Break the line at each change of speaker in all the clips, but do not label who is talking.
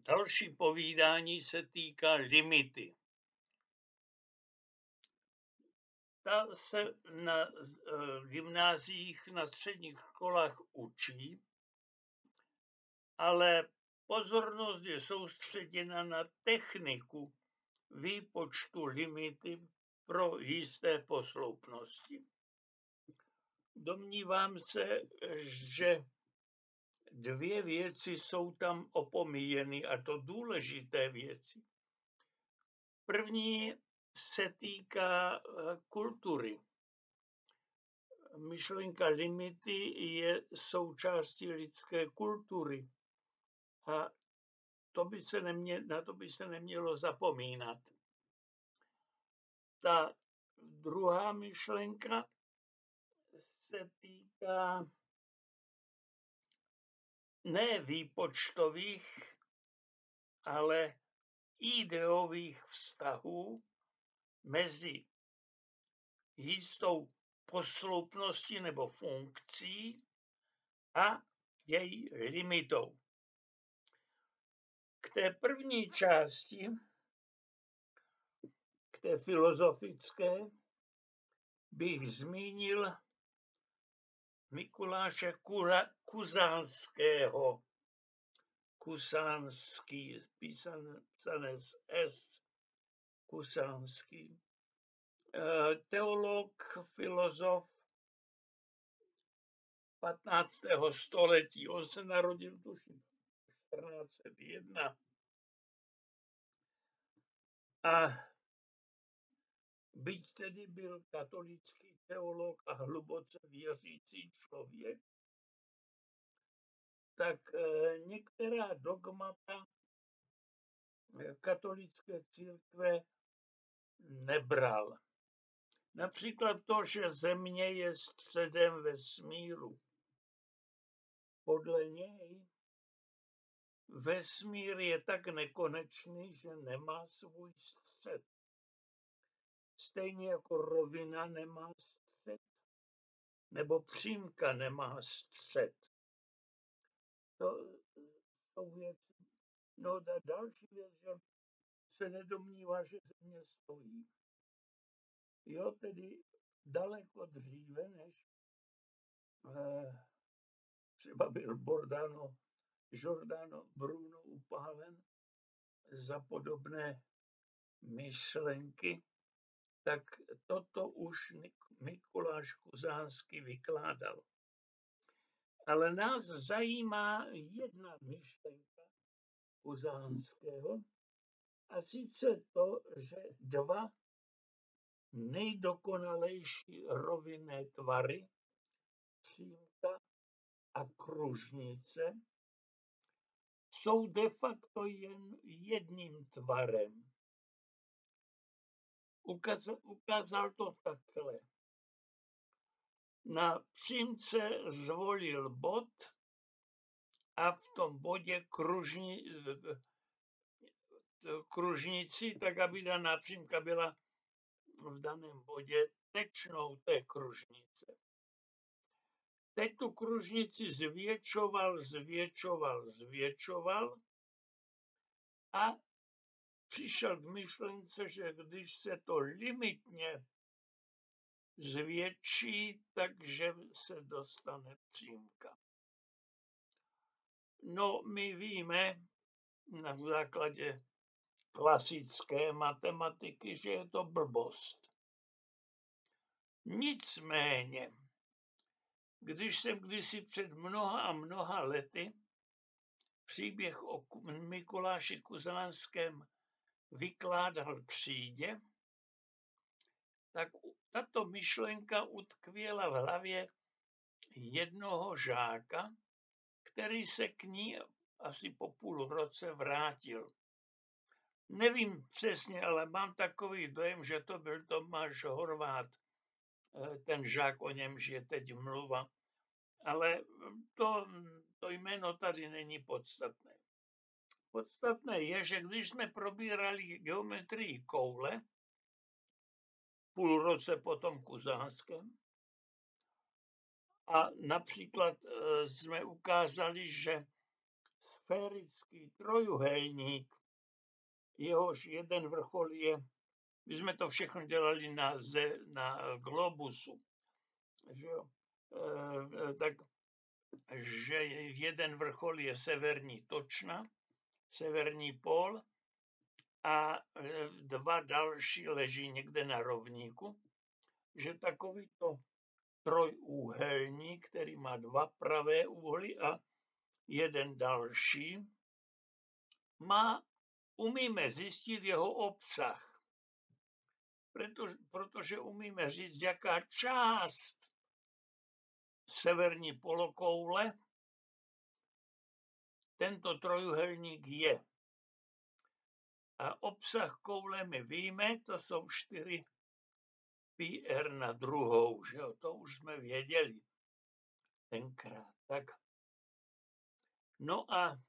Další povídání se týká limity. Ta se na gymnáziích, na středních školách učí, ale pozornost je soustředěna na techniku výpočtu limity pro jisté posloupnosti. Domnívám se, že dvě věci jsou tam opomíjeny, a to důležité věci. První se týká kultury. Myšlenka limity je součástí lidské kultury a na to by se nemělo zapomínat. Ta druhá myšlenka se týká ne výpočtových, ale ideových vztahů mezi jistou posloupností nebo funkcí a její limitou. K té první části, k té filozofické, bych zmínil Mikuláše Kuzánského. Kusánský, psané s S, Kusánský. Teolog, filozof 15. století. On se narodil tuším 1401. A byť tedy byl katolický teolog a hluboce věřící člověk, tak některá dogmata katolické církve nebral. Například to, že Země je středem vesmíru. Podle něj vesmír je tak nekonečný, že nemá svůj střed. Stejně jako rovina nemá střed, nebo přímka nemá střed. To jsou věci. No a další věc, že se nedomnívá, že Země stojí. Jo, tedy daleko dříve, než třeba byl Giordano Bruno upálen za podobné myšlenky, tak toto už Mikuláš Kuzánský vykládal. Ale nás zajímá jedna myšlenka Kuzánského, a sice to, že dva nejdokonalejší rovinné tvary, přímka a kružnice, jsou de facto jen jedním tvarem. Ukázal to takhle. Na přímce zvolil bod a v tom bodě kružnici, tak aby daná přímka byla v daném bodě tečnou té kružnice. Teď tu kružnici zvětšoval a přišel k myšlence, že když se to limitně zvětší, takže se dostane přímka. No, my víme na základě klasické matematiky, že je to blbost. Nicméně, když jsem kdysi před mnoha a mnoha lety příběh o Mikuláši Kuzánském vykládal třídě, tak tato myšlenka utkvěla v hlavě jednoho žáka, který se k ní asi po půl roce vrátil. Nevím přesně, ale mám takový dojem, že to byl Tomáš Horváth, ten žák, o němž je teď mluva. Ale to jméno tady není podstatné. Podstatné je, že když jsme probírali geometrii koule, půl roce po tom Kuzánském, a například jsme ukázali, že sférický trojuhelník, jehož jeden vrchol je, my jsme to všechno dělali na globusu, že jo? Takže jeden vrchol je severní točna, severní pól, a dva další leží někde na rovníku, že takovýto trojúhelník, který má dva pravé úhly a jeden další, umíme zjistit jeho obsah. Protože umíme říct, jaká část severní polokoule tento trojuhelník je. A obsah koule my víme, to jsou 4 πr na druhou, že jo? To už jsme věděli tenkrát. Tak. No a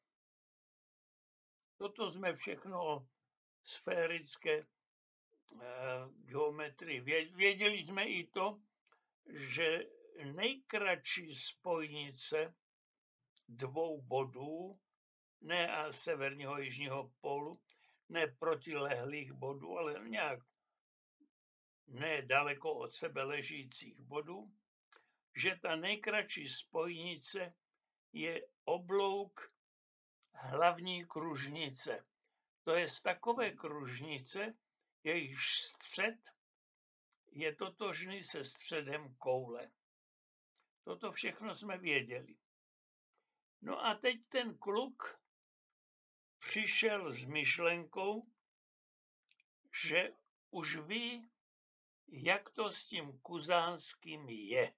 toto jsme všechno o sférické geometrii. Věděli jsme i to, že nejkratší spojnice dvou bodů, ne severního a jižního pólu, ne protilehlých bodů, ale nějak ne daleko od sebe ležících bodů, že ta nejkratší spojnice je oblouk hlavní kružnice. To je z takové kružnice, jejíž střed je totožný se středem koule. Toto všechno jsme věděli. No a teď ten kluk přišel s myšlenkou, že už ví, jak to s tím Kuzánským je.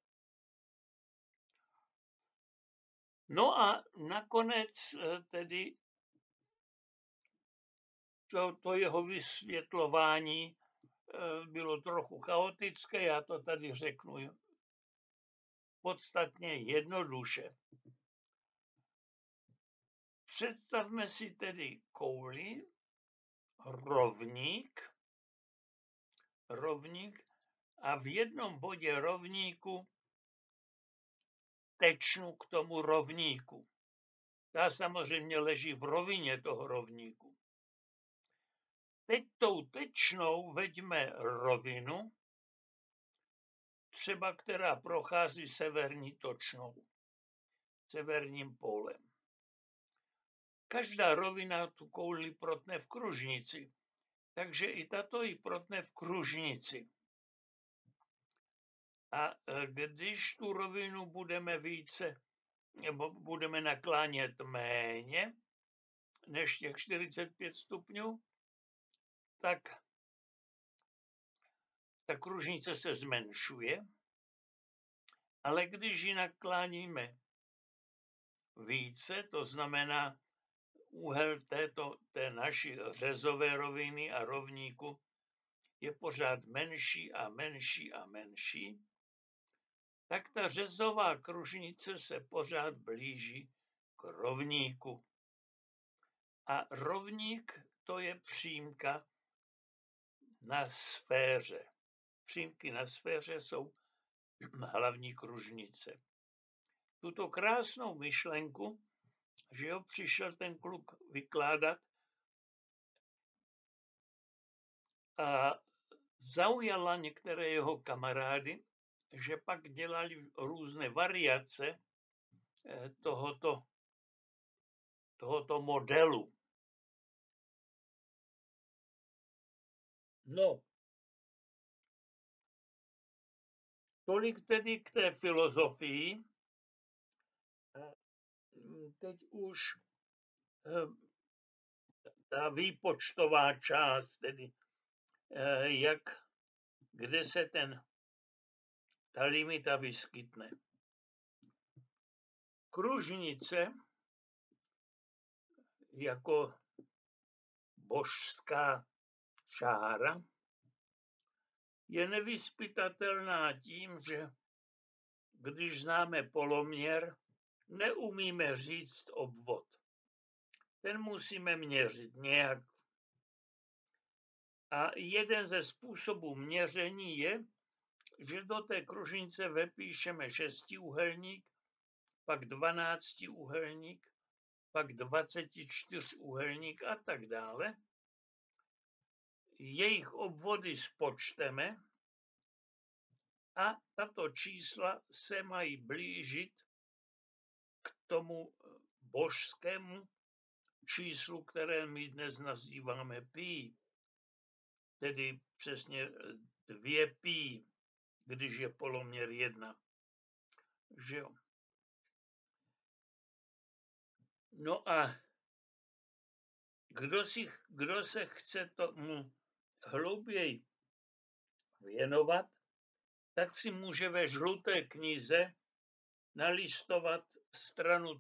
No a nakonec tedy to jeho vysvětlování bylo trochu chaotické, já to tady řeknu podstatně jednoduše. Představme si tedy kouli, rovník a v jednom bodě rovníku tečnu k tomu rovníku. Ta samozřejmě leží v rovině toho rovníku. Teď tou tečnou veďme rovinu, třeba která prochází severní točnou, severním pólem. Každá rovina tu kouli protne v kružnici, takže i tato ji protne v kružnici. A když tu rovinu budeme naklánět méně než těch 45 stupňů, tak ta kružnice se zmenšuje, ale když ji nakláníme více, to znamená úhel té naší řezové roviny a rovníku je pořád menší a menší a menší, tak ta řezová kružnice se pořád blíží k rovníku. A rovník to je přímka na sféře. Přímky na sféře jsou hlavní kružnice. Tuto krásnou myšlenku, že jo, přišel ten kluk vykládat a zaujala některé jeho kamarády, že pak dělali různé variace tohoto modelu. No, tolik tedy k té filozofii. Teď už ta výpočtová část, tedy kde se ta limita vyskytne. Kružnice jako božská čára je nevyzpytatelná tím, že když známe poloměr, neumíme říct obvod. Ten musíme měřit nějak. A jeden ze způsobů měření je, že do té kružnice vepíšeme 6úhelník, pak 12úhelník, pak 24 úhelník a tak dále. Jejich obvody spočteme a tato čísla se mají blížit k tomu božskému číslu, které my dnes nazýváme pi, tedy přesně 2 pi, když je poloměr 1. Že jo? No a kdo se chce tomu hlouběji věnovat, tak si může ve žluté knize nalistovat stranu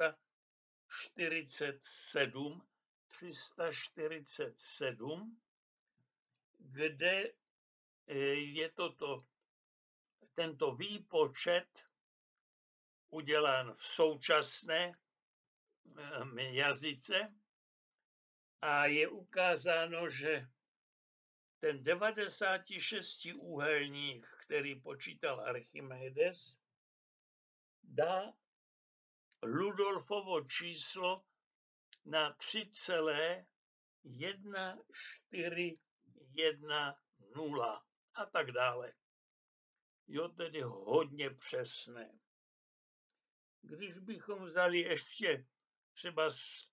347, kde je tento výpočet udělán v současné jazyce a je ukázáno, že ten 96 úhelník, který počítal Archimedes, dá Rudolfovo číslo na 3,1410 a tak dále. Jo, tedy hodně přesné. Když bychom vzali ještě třeba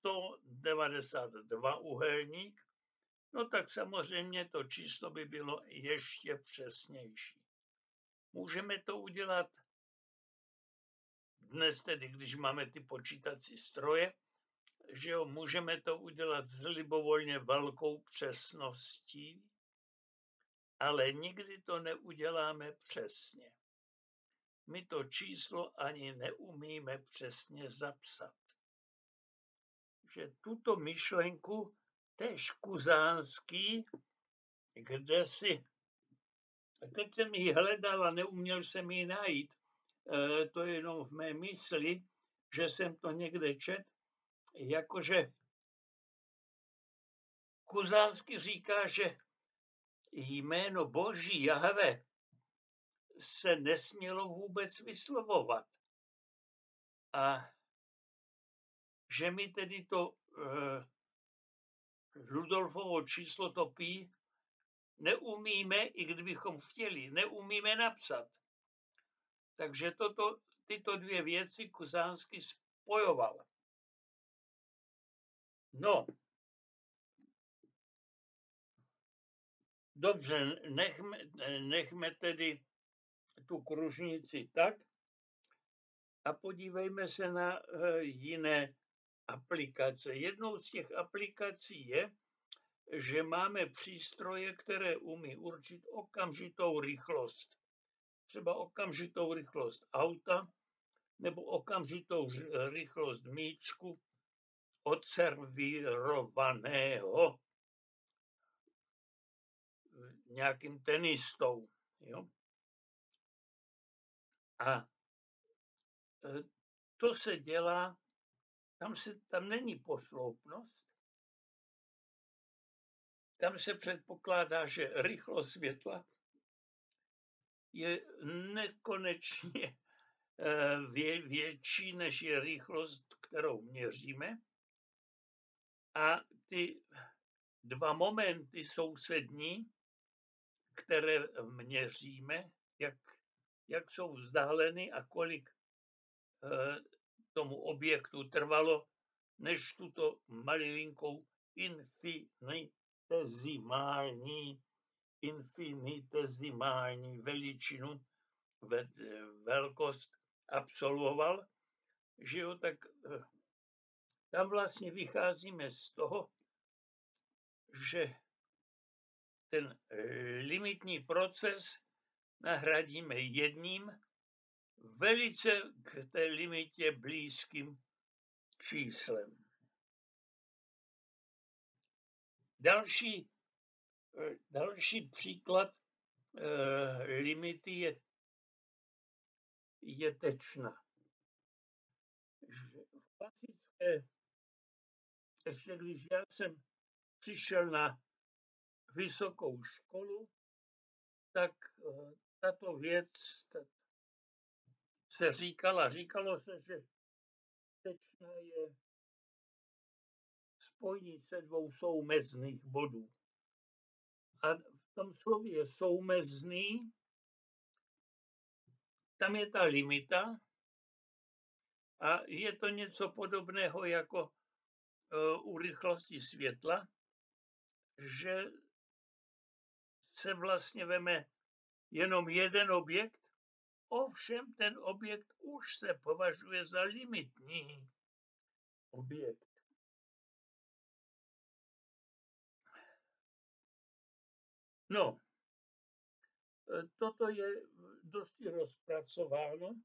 192 úhelník, no tak samozřejmě to číslo by bylo ještě přesnější. Můžeme to udělat dnes tedy, když máme ty počítací stroje, že jo, můžeme to udělat s libovolně velkou přesností, ale nikdy to neuděláme přesně. My to číslo ani neumíme přesně zapsat. Že tuto myšlenku též Kuzánský, kde si, teď jsem ji hledal a neuměl jsem ji najít, to je jenom v mé mysli, že jsem to někde čet, jakože Kuzánský říká, že jméno Boží Jahve se nesmělo vůbec vyslovovat. A že my tedy to Rudolfovo číslo to pi neumíme, i kdybychom chtěli, neumíme napsat. Takže tyto dvě věci Kuzánský spojoval. No, dobře, nechme tedy tu kružnici tak a podívejme se na jiné aplikace. Jednou z těch aplikací je, že máme přístroje, které umí určit okamžitou rychlost. Třeba okamžitou rychlost auta nebo okamžitou rychlost míčku odservírovaného nějakým tenistou. Jo? A to se dělá, tam není posloupnost, tam se předpokládá, že rychlost světla je nekonečně větší, než je rychlost, kterou měříme. A ty dva momenty sousední, které měříme, jak jsou vzdáleny a kolik tomu objektu trvalo, než tuto malinkou infinitezimální veličinu, velkost absolvoval, že jo, tak tam vlastně vycházíme z toho, že ten limitní proces nahradíme jedním velice k té limitě blízkým číslem. Další příklad limity je tečna. V klasické, ještě když já jsem přišel na vysokou školu, tak tato věc se říkalo se, že tečna je spojnice dvou soumezných bodů. A v tom slově soumezný, tam je ta limita a je to něco podobného jako u rychlosti světla, že se vlastně veme jenom jeden objekt, ovšem ten objekt už se považuje za limitní objekt. No, toto je dosti rozpracováno.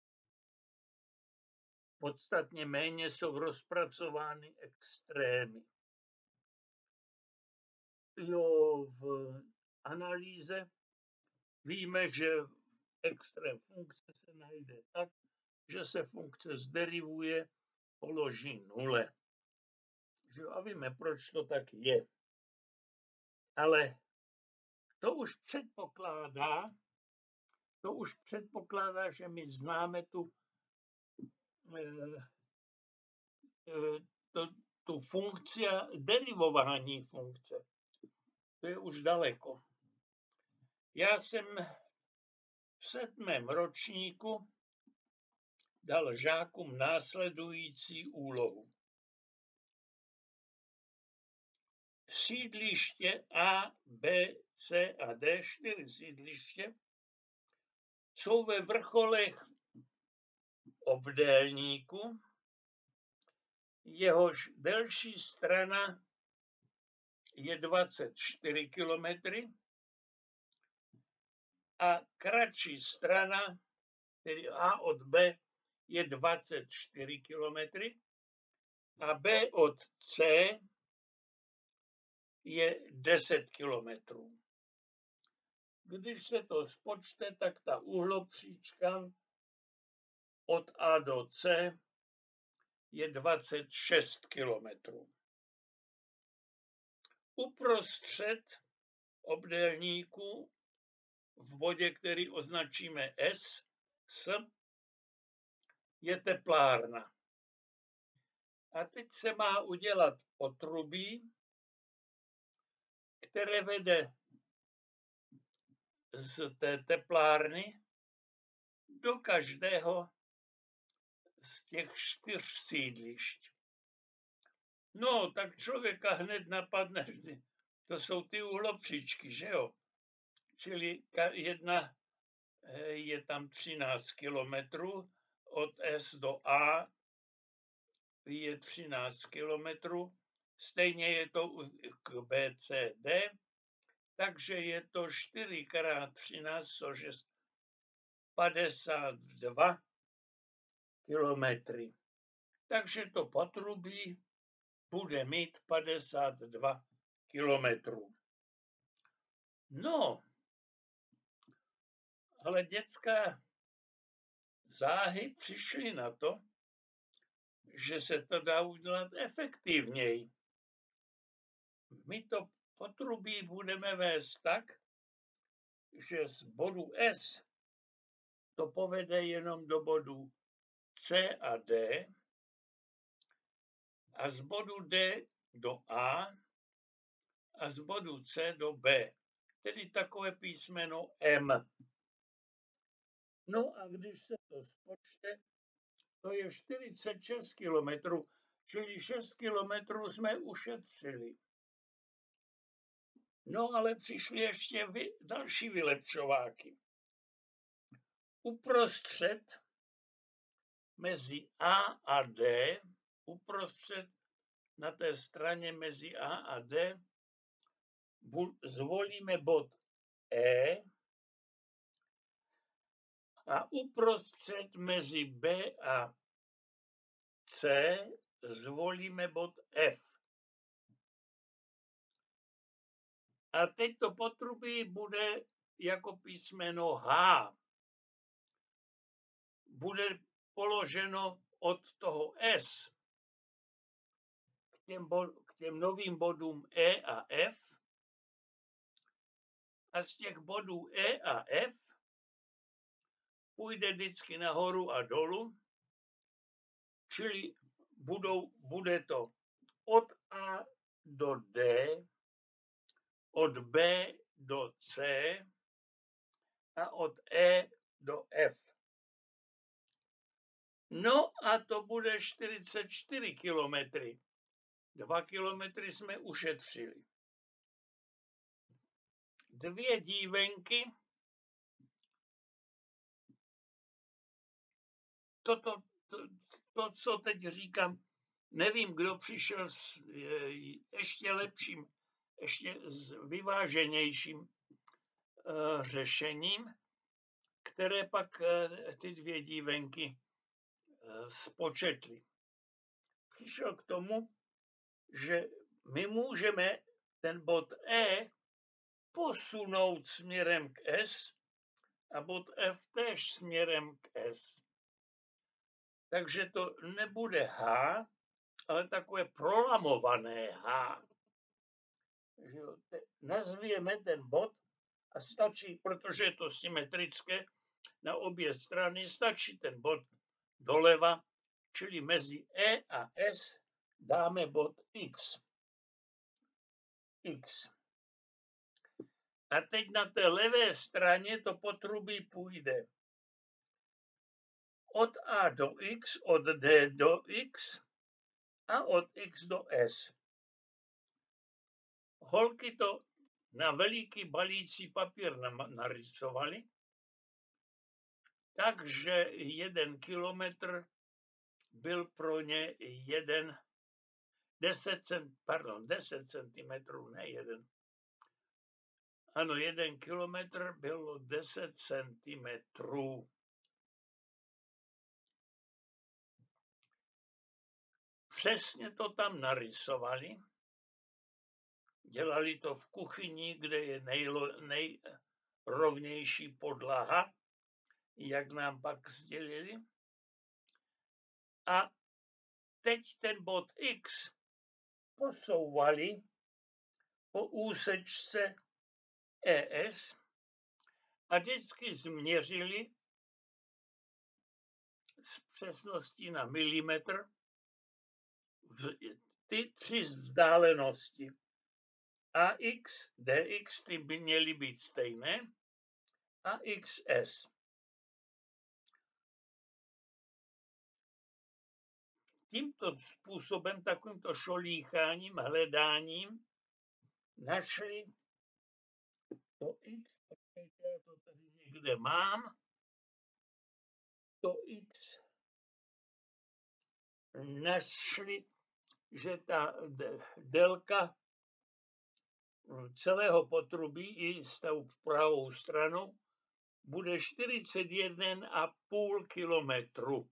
Podstatně méně jsou rozpracovány extrémy. Jo, v analýze víme, že extrém funkce se najde tak, že se funkce zderivuje, položí nule. A víme, proč to tak je. Ale to už předpokládá, že my známe tu funkci a derivování funkce. To je už daleko. Já jsem v 7. ročníku dal žákům následující úlohu. Sídliště A, B, C a D, 4 sídliště, jsou ve vrcholech obdélníku, jehož delší strana je 24 km a kratší strana, tedy A od B, je 24 km a B od C je 10 km. Když se to spočte, tak ta uhlopříčka od A do C je 26 km. Uprostřed obdélníku v bodě, který označíme S, je teplárna. A teď se má udělat potrubí, které vede z té teplárny do každého z těch 4 sídlišť. No, tak člověka hned napadne, to jsou ty uhlopříčky, že jo? Čili jedna je tam 13 kilometrů, od S do A je 13 kilometrů, stejně je to k B, C, D, takže je to 4 x 13, což je 52 kilometry. Takže to potrubí bude mít 52 kilometrů. No, ale dětská záhy přišly na to, že se to dá udělat efektivněji. My to potrubí budeme vést tak, že z bodu S to povede jenom do bodu C a D a z bodu D do A a z bodu C do B. Tedy takové písmeno M. No a když se to spočte, to je 46 kilometrů, čili 6 kilometrů jsme ušetřili. No ale přišly ještě další vylepšováky. Uprostřed mezi A a D, uprostřed na té straně mezi A a D, zvolíme bod E a uprostřed mezi B a C zvolíme bod F. A teď to potrubí bude jako písmeno H. Bude položeno od toho S k těm novým bodům E a F a z těch bodů E a F půjde vždycky nahoru a dolů, čili bude to od A do D, od B do C a od E do F. No a to bude 44 kilometry. 2 kilometry jsme ušetřili. 2 dívenky. To, co teď říkám, nevím, kdo přišel s ještě lepším, ještě s vyváženějším řešením, které pak ty 2 dívenky spočetly. Přišel k tomu, že my můžeme ten bod E posunout směrem k S a bod F též směrem k S. Takže to nebude H, ale takové prolamované H. Nazvěme ten bod a stačí, protože je to symetrické, na obě strany stačí ten bod doleva, čili mezi E a S dáme bod X. X. A teď na té levé straně to potrubí půjde od A do X, od D do X a od X do S. Holky to na veliký balící papír narysovali, takže 1 kilometr byl pro ně 10 centimetrů, ne 1. Ano, 1 kilometr bylo 10 centimetrů. Přesně to tam narysovali. Dělali to v kuchyni, kde je nejrovnější podlaha, jak nám pak sdělili. A teď ten bod X posouvali po úsečce ES a vždycky změřili s přesností na milimetr ty 3 vzdálenosti. AX, DX, ty by měly být stejné, a XS. Tímto způsobem, takovýmto šolícháním, hledáním, našli to X, já to tady někde mám, to X, našli, že ta délka celého potrubí i s tou pravou stranou bude 41,5 kilometru.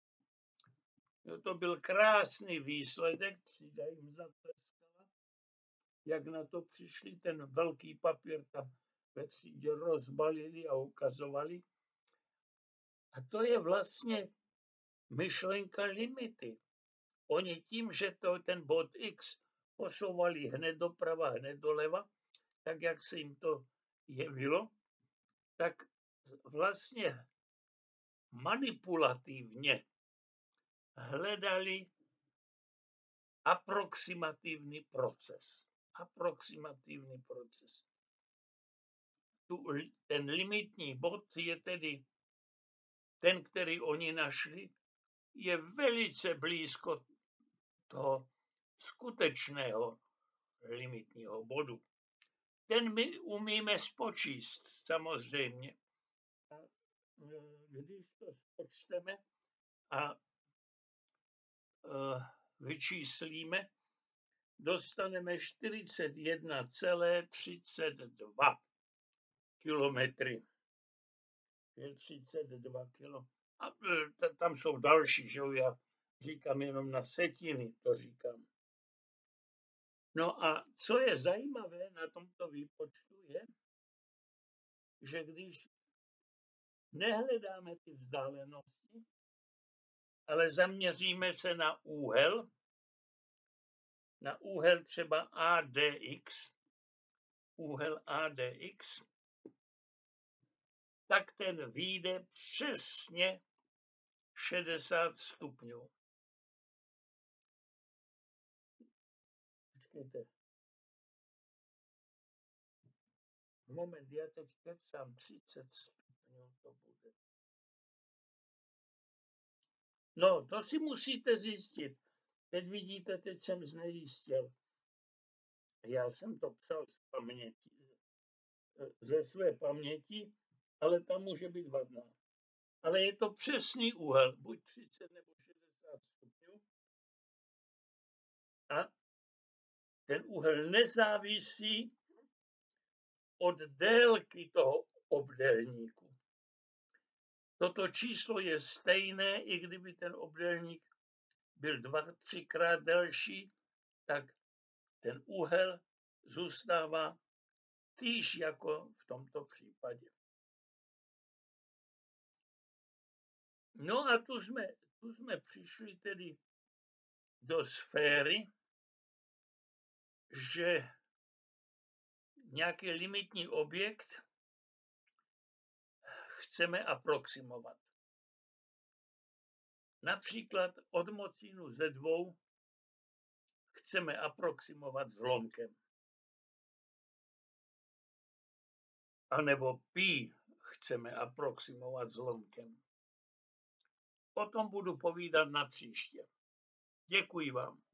To byl krásný výsledek, Třída jim zatleskala, jak na to přišli, ten velký papír tam ve třídě rozbalili a ukazovali. A to je vlastně myšlenka limity. Oni tím, že ten bod X posouvali hned doprava, hned doleva, tak jak se jim to jevilo, tak vlastně manipulativně hledali aproximativní proces. Ten limitní bod je tedy ten, který oni našli, je velice blízko toho skutečného limitního bodu. Ten my umíme spočíst, samozřejmě. Když to spočteme a vyčíslíme, dostaneme 41,32 kilometry. 32 kilo. A tam jsou další, že já říkám jenom na setiny, to říkám. No a co je zajímavé na tomto výpočtu je, že když nehledáme ty vzdálenosti, ale zaměříme se na úhel třeba ADX, tak ten vyjde přesně 60 stupňů. Počkejte. Moment, já teď kecám 30 stupňů to bude. No, to si musíte zjistit. Teď vidíte, teď jsem znejistil. Já jsem to psal z paměti, ze své paměti, ale tam může být vadná. Ale je to přesný úhel, buď 30 nebo 60 stupňů. A ten úhel nezávisí od délky toho obdélníku. Toto číslo je stejné, i kdyby ten obdélník byl 2-3krát delší, tak ten úhel zůstává týž jako v tomto případě. No a tu jsme přišli tedy do sféry, že nějaký limitní objekt chceme aproximovat. Například odmocinu ze 2 chceme aproximovat zlomkem. A nebo pi chceme aproximovat zlomkem. O tom budu povídat na příště. Děkuji vám.